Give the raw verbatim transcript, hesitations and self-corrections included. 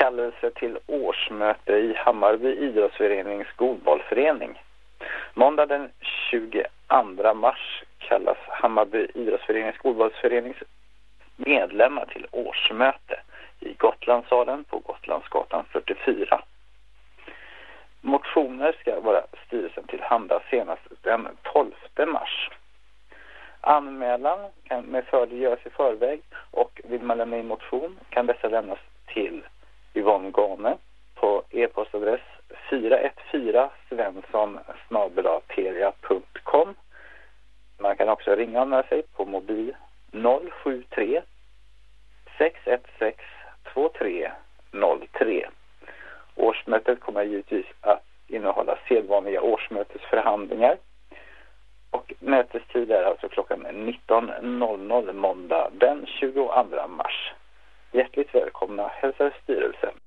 kallelse till årsmöte i Hammarby idrottsförenings skolbollförening. Måndag den tjugoandra mars kallas Hammarby idrottsförenings skolbollsförenings medlemmar till årsmöte i Gotlandssalen på Gotlandsgatan fyrtiofyra. Motioner ska vara styrelsen till handa senast den tolfte mars. Anmälan kan med fördel göras i förväg, och vill man lämna in motion kan dessa lämnas till Yvonne Gane på e-postadress fyra ett fyra svensson snabel-a telia punkt com. Man kan också ringa med sig på mobil noll sju tre sex ett sex två tre noll tre. Årsmötet kommer givetvis att innehålla sedvanliga årsmötesförhandlingar, och mötestid är alltså klockan nitton noll noll måndag den tjugoandra mars. Hjärtligt välkomna hälsar styrelsen.